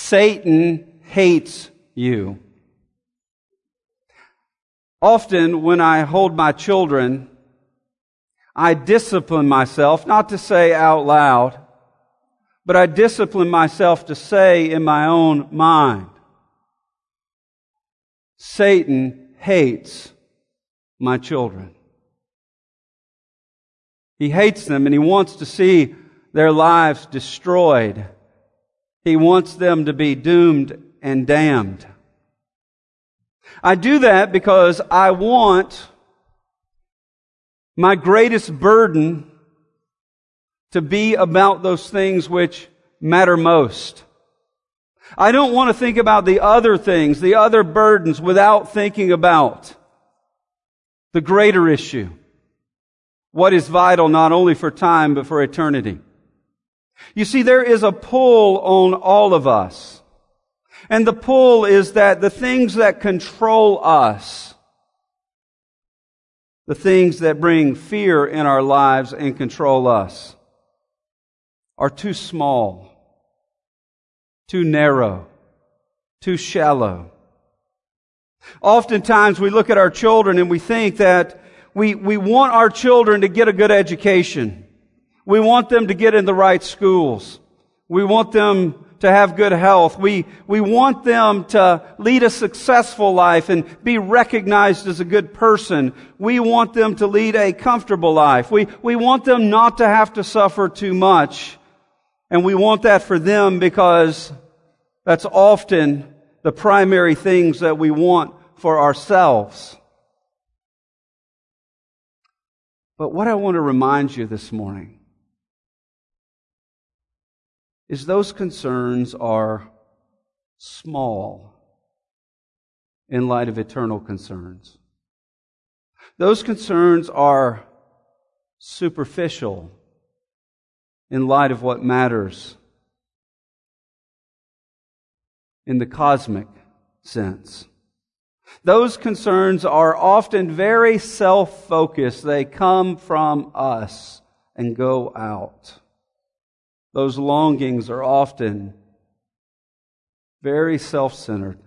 Satan hates you. Often when I hold my children, I discipline myself, not to say out loud, but I discipline myself to say in my own mind, Satan hates my children. He hates them and he wants to see their lives destroyed. He wants them to be doomed and damned. I do that because I want my greatest burden to be about those things which matter most. I don't want to think about the other things, the other burdens, without thinking about the greater issue. What is vital not only for time, but for eternity. You see, there is a pull on all of us. And the pull is that the things that control us, the things that bring fear in our lives and control us, are too small, too narrow, too shallow. Oftentimes we look at our children and we think that we want our children to get a good education. We want them to get in the right schools. We want them to have good health. We want them to lead a successful life and be recognized as a good person. We want them to lead a comfortable life. We want them not to have to suffer too much. And we want that for them because that's often the primary things that we want for ourselves. But what I want to remind you this morning is those concerns are small in light of eternal concerns. Those concerns are superficial in light of what matters in the cosmic sense. Those concerns are often very self-focused. They come from us and go out. Those longings are often very self-centered.